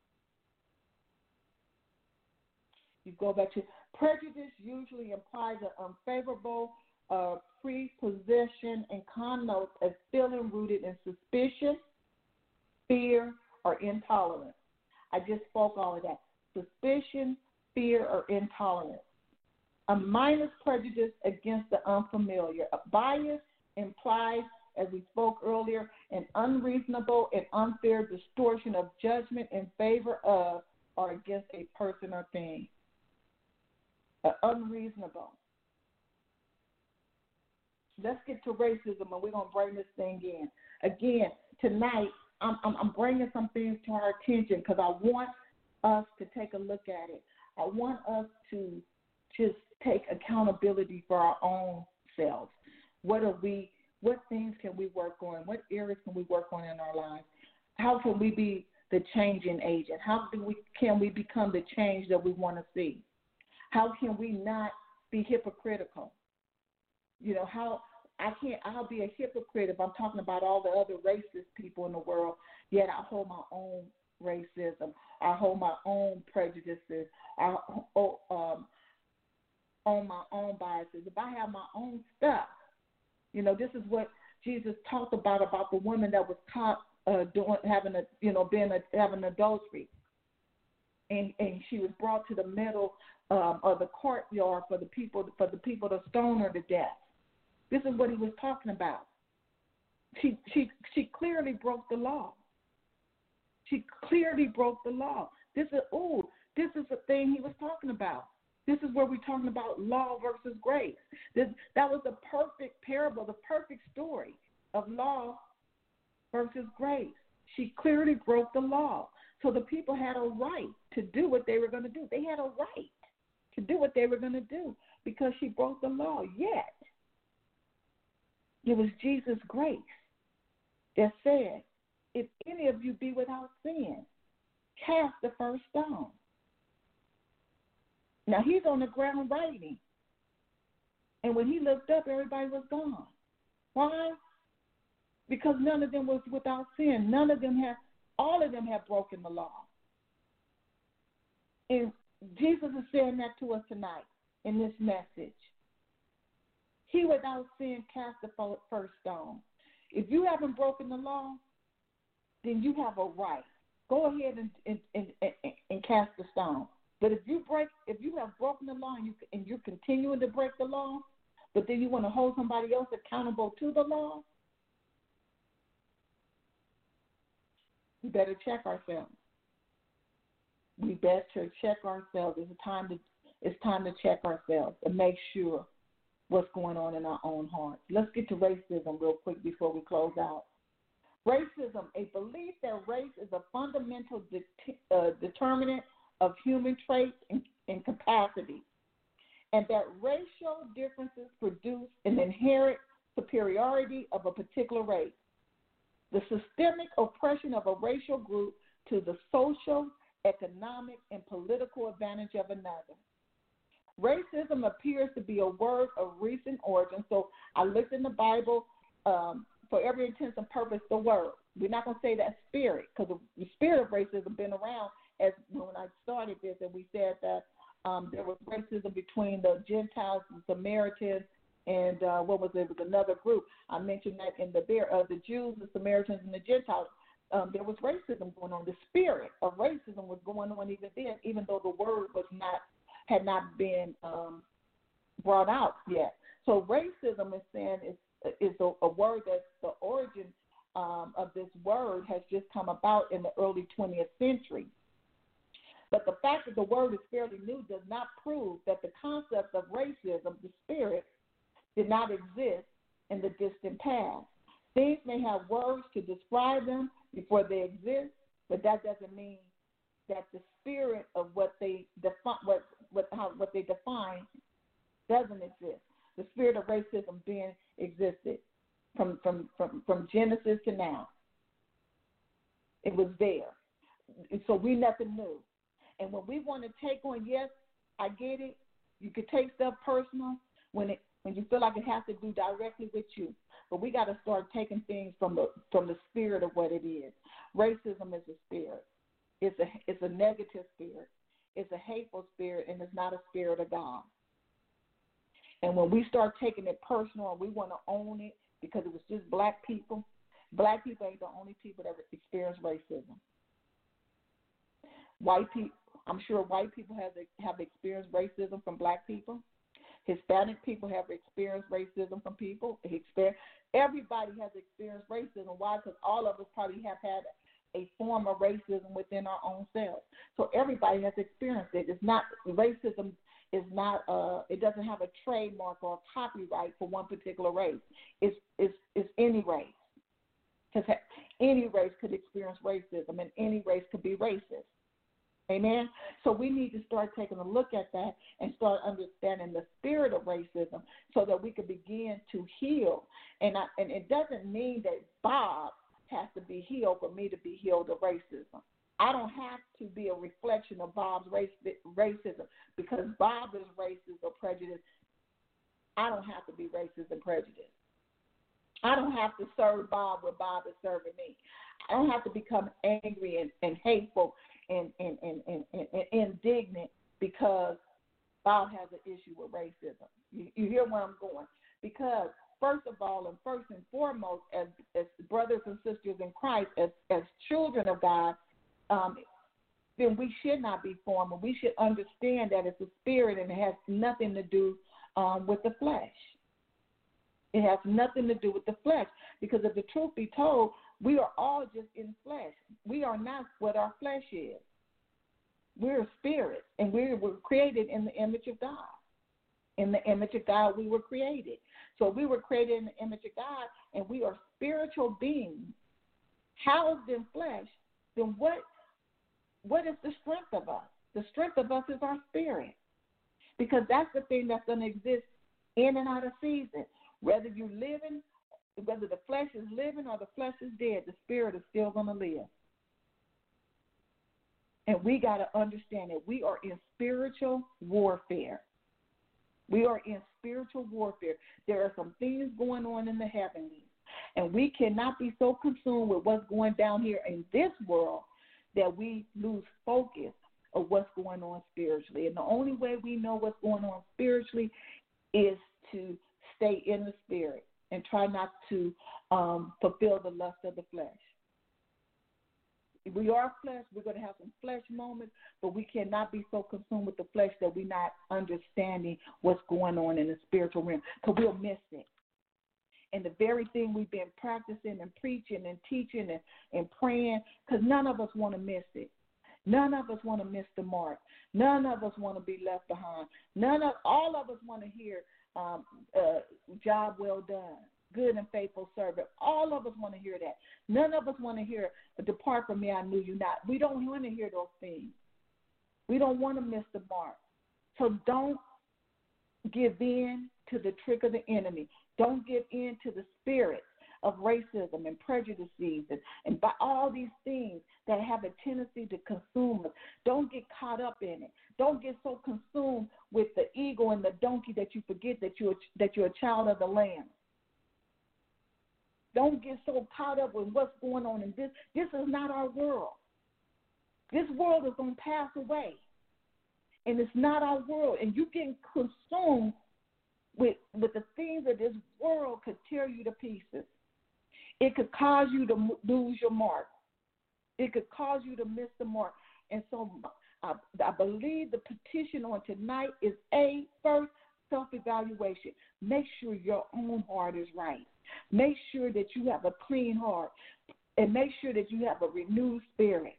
You go back to prejudice. Usually implies an unfavorable prepossession and connotes as feeling rooted in suspicion, fear, or intolerance. I just spoke all of that. Suspicion, fear, or intolerance. A minus prejudice against the unfamiliar. A bias implies, as we spoke earlier, an unreasonable and unfair distortion of judgment in favor of or against a person or thing. Unreasonable. Let's get to racism, and we're going to bring this thing in. Again, tonight, I'm bringing some things to our attention because I want us to take a look at it. I want us to just take accountability for our own selves. What things can we work on? What areas can we work on in our lives? How can we be the changing agent? How can we become the change that we want to see? How can we not be hypocritical? I'll be a hypocrite if I'm talking about all the other racist people in the world, yet I hold my own racism. I hold my own prejudices. I own my own biases. If I have my own stuff, this is what Jesus talked about the woman that was caught having adultery, and she was brought to the middle of the courtyard for the people to stone her to death. This is what he was talking about. She clearly broke the law. She clearly broke the law. This is the thing he was talking about. This is where we're talking about law versus grace. That was the perfect parable, the perfect story of law versus grace. She clearly broke the law. So the people had a right to do what they were going to do. They had a right to do what they were going to do because she broke the law. Yet, it was Jesus' grace that said, if any of you be without sin, cast the first stone. Now, he's on the ground writing. And when he looked up, everybody was gone. Why? Because none of them was without sin. All of them have broken the law. And Jesus is saying that to us tonight in this message. He without sin cast the first stone. If you haven't broken the law, then you have a right. Go ahead and cast the stone. But if you have broken the law and you're continuing to break the law, but then you want to hold somebody else accountable to the law, we better check ourselves. We better check ourselves. It's time to check ourselves and make sure what's going on in our own hearts. Let's get to racism real quick before we close out. Racism, a belief that race is a fundamental determinant of human traits and capacity, and that racial differences produce an inherent superiority of a particular race. The systemic oppression of a racial group to the social, economic, and political advantage of another. Racism appears to be a word of recent origin, so I looked in the Bible for every intent and purpose, the word. We're not going to say that spirit, because the spirit of racism has been around as when I started this, and we said that there was racism between the Gentiles, the Samaritans, and what was it? It was another group. I mentioned that in the Jews, the Samaritans, and the Gentiles. There was racism going on. The spirit of racism was going on even then, even though the word had not been brought out yet. So racism is a word that's the origin of this word has just come about in the early 20th century. But the fact that the word is fairly new does not prove that the concept of racism, the spirit, did not exist in the distant past. Things may have words to describe them before they exist, but that doesn't mean that the spirit of what they define doesn't exist. The spirit of racism then existed from Genesis to now. It was there. So we nothing new. And when we want to take on, yes, I get it. You could take stuff personal when you feel like it has to do directly with you. But we got to start taking things from the spirit of what it is. Racism is a spirit. It's a negative spirit. It's a hateful spirit, and it's not a spirit of God. And when we start taking it personal and we want to own it because it was just black people ain't the only people that experience racism. White people, I'm sure white people have experienced racism from black people. Hispanic people have experienced racism from people. Everybody has experienced racism. Why? Because all of us probably have had a form of racism within our own selves. So everybody has experienced it. It's not racism. Is not it doesn't have a trademark or a copyright for one particular race. It's any race. Because any race could experience racism, and any race could be racist. Amen? So we need to start taking a look at that and start understanding the spirit of racism so that we can begin to heal. And it doesn't mean that Bob has to be healed for me to be healed of racism. I don't have to be a reflection of Bob's racism because Bob is racist or prejudiced. I don't have to be racist and prejudiced. I don't have to serve Bob where Bob is serving me. I don't have to become angry and hateful and indignant because Bob has an issue with racism. You hear where I'm going? Because first of all, and first and foremost, as brothers and sisters in Christ, as children of God, then we should not be formal. We should understand that it's a spirit and it has nothing to do with the flesh. It has nothing to do with the flesh because if the truth be told, we are all just in flesh. We are not what our flesh is. We're spirit, and we were created in the image of God. In the image of God, we were created. So we were created in the image of God, and we are spiritual beings housed in flesh. Then what is the strength of us? The strength of us is our spirit, because that's the thing that's going to exist in and out of season. Whether you're living, whether the flesh is living or the flesh is dead, the spirit is still going to live. And we got to understand that we are in spiritual warfare. We are in spiritual warfare. There are some things going on in the heavenlies, and we cannot be so consumed with what's going down here in this world that we lose focus of what's going on spiritually. And the only way we know what's going on spiritually is to stay in the spirit and try not to fulfill the lust of the flesh. If we are flesh, we're going to have some flesh moments, but we cannot be so consumed with the flesh that we're not understanding what's going on in the spiritual realm, because we'll miss it. And the very thing we've been practicing and preaching and teaching and praying, because none of us want to miss it. None of us want to miss the mark. None of us want to be left behind. All of us want to hear, job well done, good and faithful servant. All of us want to hear that. None of us want to hear, depart from me, I knew you not. We don't want to hear those things. We don't want to miss the mark. So don't give in to the trick of the enemy. Don't give in to the spirit of racism and prejudices and by all these things that have a tendency to consume us. Don't get caught up in it. Don't get so consumed with the ego and the donkey that you forget that you're a child of the Lamb. Don't get so caught up with what's going on in this. This is not our world. This world is going to pass away, and it's not our world. And you getting consumed with the things of this world could tear you to pieces. It could cause you to lose your mark. It could cause you to miss the mark. And so I believe the petition on tonight is first, self-evaluation. Make sure your own heart is right. Make sure that you have a clean heart. And make sure that you have a renewed spirit.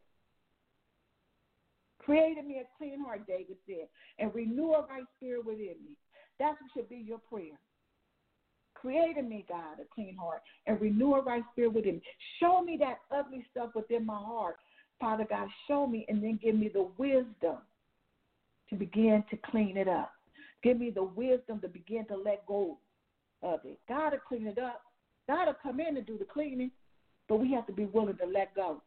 Create in me a clean heart, David said, and renew a right spirit within me. That should be your prayer. Create in me, God, a clean heart and renew a right spirit within me. Show me that ugly stuff within my heart. Father God, show me and then give me the wisdom to begin to clean it up. Give me the wisdom to begin to let go of it. God will clean it up. God will come in and do the cleaning, but we have to be willing to let go.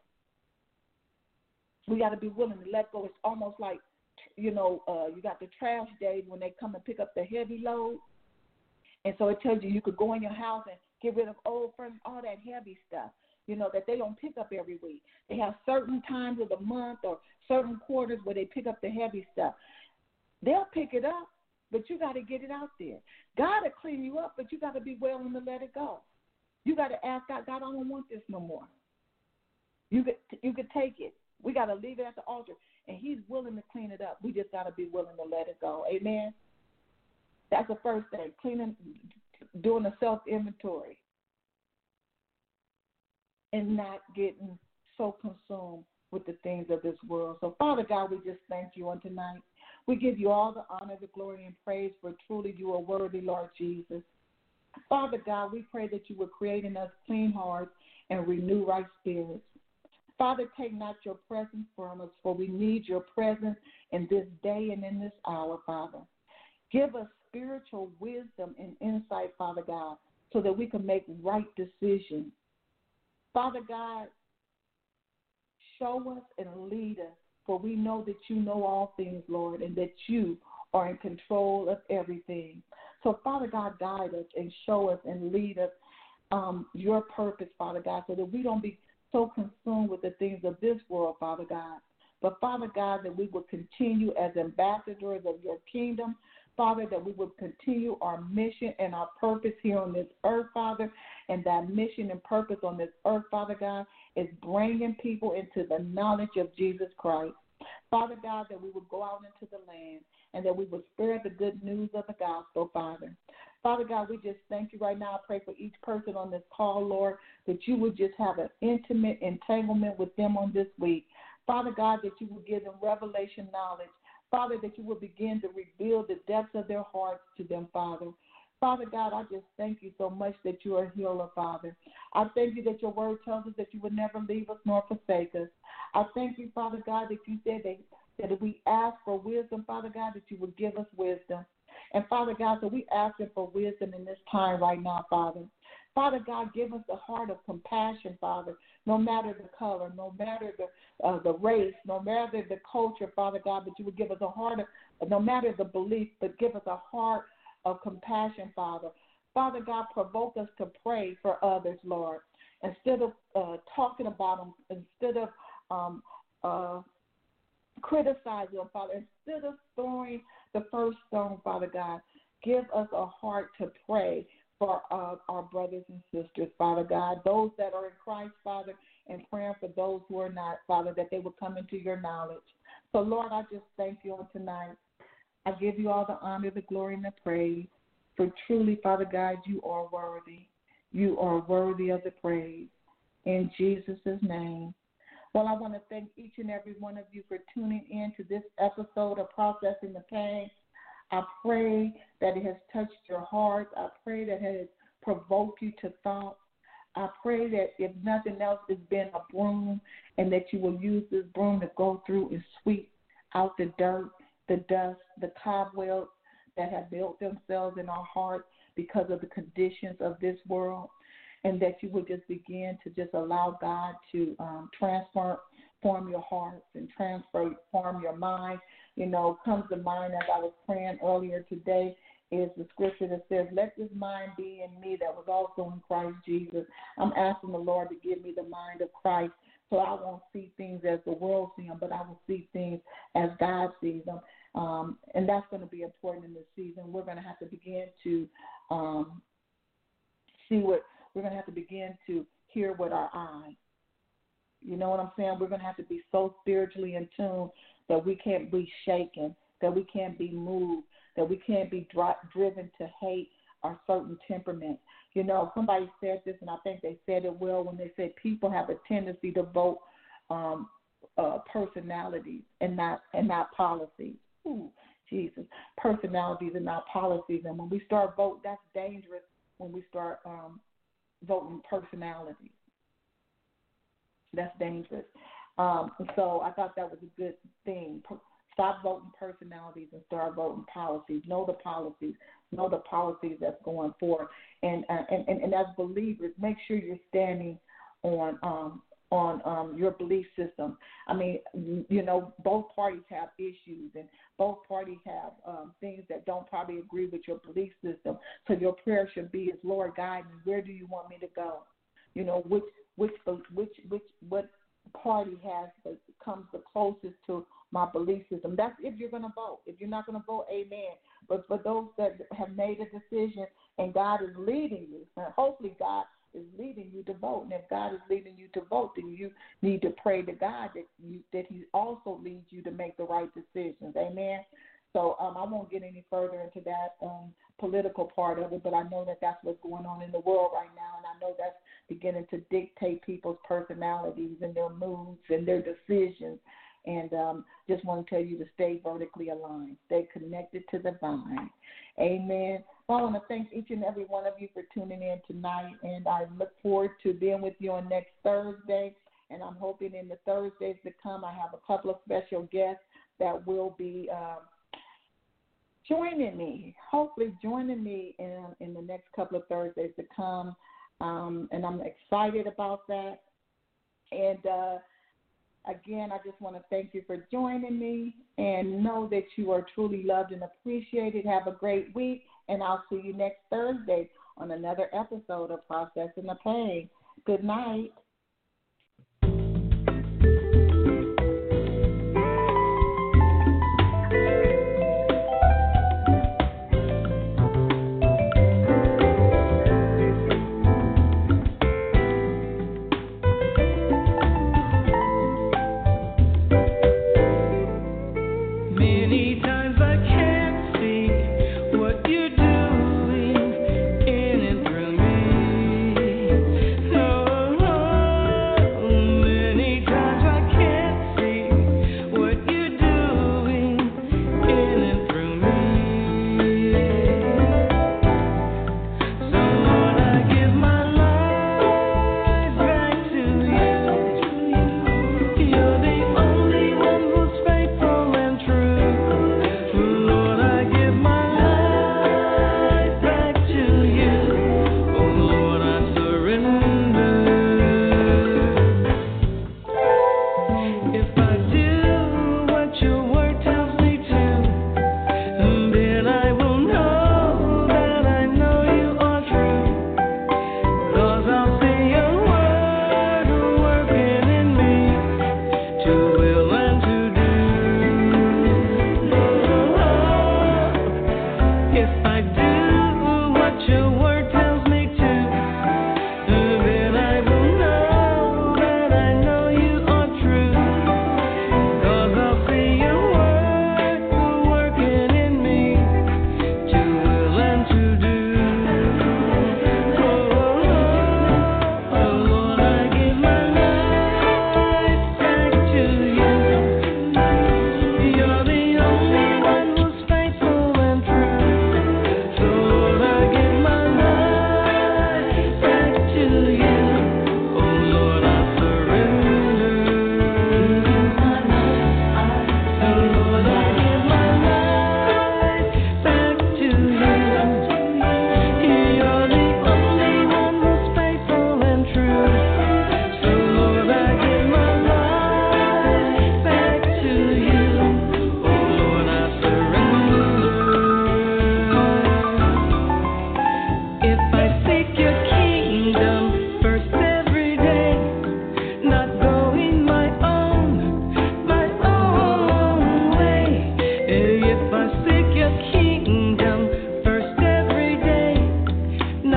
We got to be willing to let go. It's almost like, you got the trash days when they come and pick up the heavy load. And so it tells you could go in your house and get rid of old furniture, all that heavy stuff, that they don't pick up every week. They have certain times of the month or certain quarters where they pick up the heavy stuff. They'll pick it up, but you got to get it out there. God will clean you up, but you got to be willing to let it go. You got to ask God, I don't want this no more. You could take it. We got to leave it at the altar, and he's willing to clean it up. We just got to be willing to let it go. Amen? That's the first thing, doing a self-inventory and not getting so consumed with the things of this world. So, Father God, we just thank you on tonight. We give you all the honor, the glory, and praise, for truly you are worthy, Lord Jesus. Father God, we pray that you would create in us clean hearts and renew right spirits. Father, take not your presence from us, for we need your presence in this day and in this hour, Father. Give us spiritual wisdom and insight, Father God, so that we can make right decisions. Father God, show us and lead us, for we know that you know all things, Lord, and that you are in control of everything. So, Father God, guide us and show us and lead us your purpose, Father God, so that we don't be so consumed with the things of this world, Father God. But, Father God, that we will continue as ambassadors of your kingdom, Father, that we will continue our mission and our purpose here on this earth, Father, and that mission and purpose on this earth, Father God, is bringing people into the knowledge of Jesus Christ. Father God, that we would go out into the land and that we would spread the good news of the gospel, Father. Father God, we just thank you right now. I pray for each person on this call, Lord, that you would just have an intimate entanglement with them on this week. Father God, that you would give them revelation knowledge. Father, that you will begin to reveal the depths of their hearts to them, Father. Father God, I just thank you so much that you are a healer, Father. I thank you that your word tells us that you would never leave us nor forsake us. I thank you, Father God, that you said that if we ask for wisdom, Father God, that you would give us wisdom. And, Father God, so we asking for wisdom in this time right now, Father. Father God, give us the heart of compassion, Father, no matter the color, no matter the race, no matter the culture, Father God, but you would give us a heart of, no matter the belief, but give us a heart of compassion, Father. Father God, provoke us to pray for others, Lord, instead of talking about them, instead of criticizing them, Father, instead of throwing the first stone, Father God, give us a heart to pray for our brothers and sisters, Father God, those that are in Christ, Father, and praying for those who are not, Father, that they will come into your knowledge. So, Lord, I just thank you on tonight. I give you all the honor, the glory, and the praise, for truly, Father God, you are worthy. You are worthy of the praise. In Jesus' name. Well, I want to thank each and every one of you for tuning in to this episode of Processing the Pain. I pray that it has touched your heart. I pray that it has provoked you to thought. I pray that if nothing else, it's been a broom, and that you will use this broom to go through and sweep out the dirt, the dust, the cobwebs that have built themselves in our hearts because of the conditions of this world, and that you would just begin to just allow God to transform your hearts and transform your mind. Comes to mind as I was praying earlier today is the scripture that says, let this mind be in me that was also in Christ Jesus. I'm asking the Lord to give me the mind of Christ so I won't see things as the world sees them, but I will see things as God sees them. And that's going to be important in this season. We're going to have to begin to we're going to have to begin to hear with our eyes. You know what I'm saying? We're going to have to be so spiritually in tune that we can't be shaken, that we can't be moved, that we can't be driven to hate or certain temperament. You know, somebody said this, and I think they said it well when they said people have a tendency to vote personalities and not policies. Ooh, Jesus, personalities and not policies. And when we start voting, that's dangerous. When we start voting personalities, that's dangerous. So I thought that was a good thing. Stop voting personalities and start voting policies. Know the policies that's going forward. And as believers, make sure you're standing on your belief system. I mean, you know, both parties have issues, and both parties have things that don't probably agree with your belief system. So your prayer should be, is Lord, guide me. Where do you want me to go? You know, what party comes the closest to my belief system. That's if you're going to vote. If you're not going to vote, amen. But for those that have made a decision and God is leading you, and hopefully God is leading you to vote. And if God is leading you to vote, then you need to pray to God that He also leads you to make the right decisions. Amen. So I won't get any further into that political part of it, but I know that that's what's going on in the world right now, and I know that's beginning to dictate people's personalities and their moods and their decisions. And just want to tell you to stay vertically aligned, stay connected to the vine. Amen. Well, I want to thank each and every one of you for tuning in tonight, and I look forward to being with you on next Thursday. And I'm hoping in the Thursdays to come, I have a couple of special guests that will be joining me, hopefully joining me in the next couple of Thursdays to come. And I'm excited about that. And again, I just want to thank you for joining me, and know that you are truly loved and appreciated. Have a great week, and I'll see you next Thursday on another episode of Processing the Pain. Good night. Doing in and through me. No,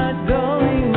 not going